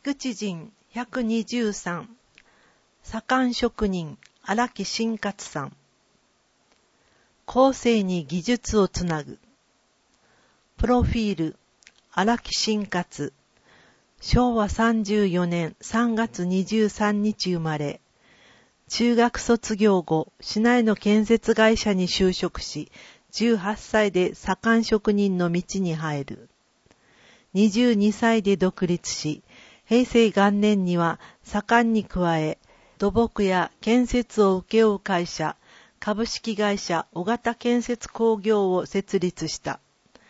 菊池人123、左官職人荒木新勝さん。後世に技術をつなぐ。プロフィール、荒木新勝。昭和34年3月23日生まれ。中学卒業後、市内の建設会社に就職し、18歳で左官職人の道に入る。22歳で独立し、平成元年には左官に加え、土木や建設を請け負う会社、株式会社尾形建設工業を設立した。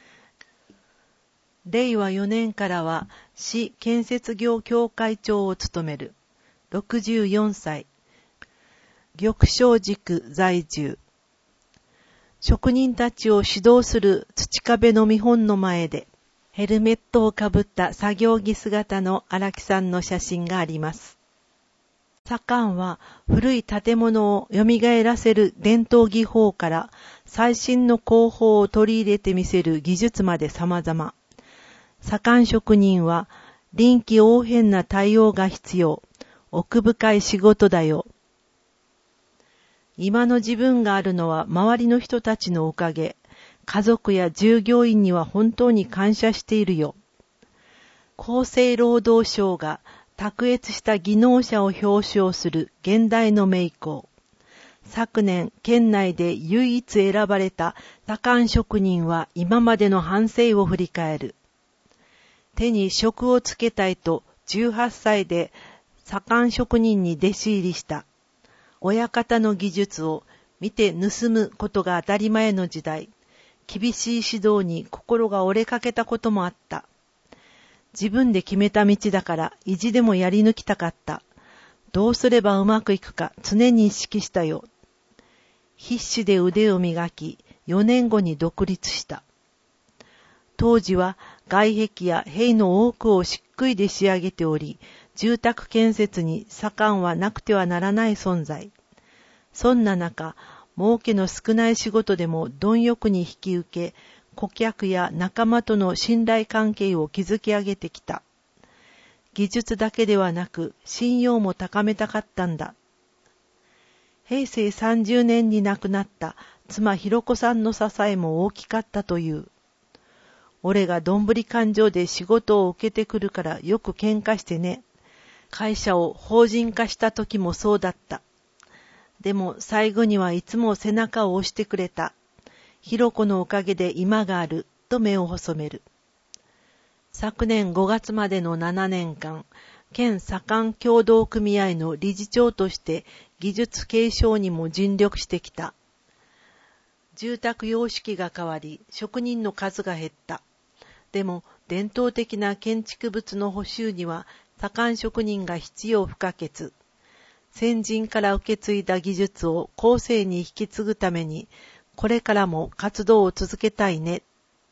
令和4年からは市建設業協会長を務める。64歳。玉正塾在住。職人たちを指導する土壁の見本の前で、ヘルメットをかぶった作業着姿の荒木さんの写真があります。左官は古い建物を蘇らせる伝統技法から最新の工法を取り入れてみせる技術まで様々。左官職人は臨機応変な対応が必要。奥深い仕事だよ。今の自分があるのは周りの人たちのおかげ。家族や従業員には本当に感謝しているよ。厚生労働省が卓越した技能者を表彰する現代の名工。昨年、県内で唯一選ばれた左官職人は今までの反省を振り返る。手に職をつけたいと18歳で左官職人に弟子入りした。親方の技術を見て盗むことが当たり前の時代。厳しい指導に心が折れかけたこともあった。自分で決めた道だから意地でもやり抜きたかった。どうすればうまくいくか常に意識したよ。必死で腕を磨き、4年後に独立した。当時は外壁や塀の多くを漆喰で仕上げており、住宅建設に左官はなくてはならない存在。そんな中、儲けの少ない仕事でも貪欲に引き受け、顧客や仲間との信頼関係を築き上げてきた。技術だけではなく、信用も高めたかったんだ。平成30年に亡くなった妻ひろこさんの支えも大きかったという。俺がどんぶり勘定で仕事を受けてくるからよく喧嘩してね。会社を法人化した時もそうだった。でも最後にはいつも背中を押してくれた。ひろこのおかげで今がある、と目を細める。昨年5月までの7年間、県左官協同組合の理事長として技術継承にも尽力してきた。住宅様式が変わり、職人の数が減った。でも伝統的な建築物の補修には左官職人が必要不可欠。先人から受け継いだ技術を後世に引き継ぐために、これからも活動を続けたいね。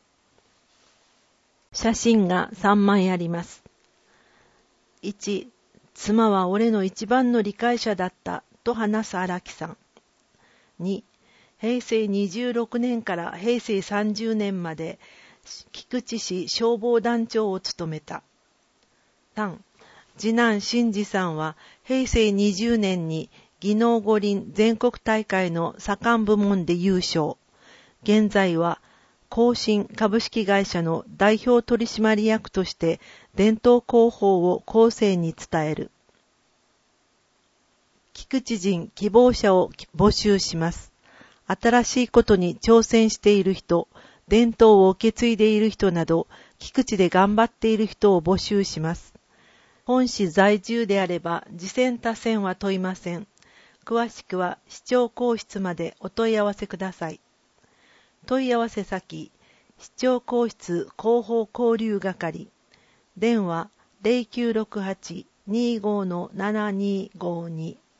写真が3枚あります。1、妻は俺の一番の理解者だったと話す荒木さん。2、平成26年から平成30年まで菊池市消防団長を務めた。3、次男真治さんは平成20年に技能五輪全国大会の左官部門で優勝。現在は興信株式会社の代表取締役として伝統工法を後世に伝える。菊池人希望者を募集します。新しいことに挑戦している人、伝統を受け継いでいる人など、菊池で頑張っている人を募集します。本市在住であれば、次戦他戦は問いません。詳しくは市長公室までお問い合わせください。問い合わせ先、市長公室広報交流係。電話 0968-25-7252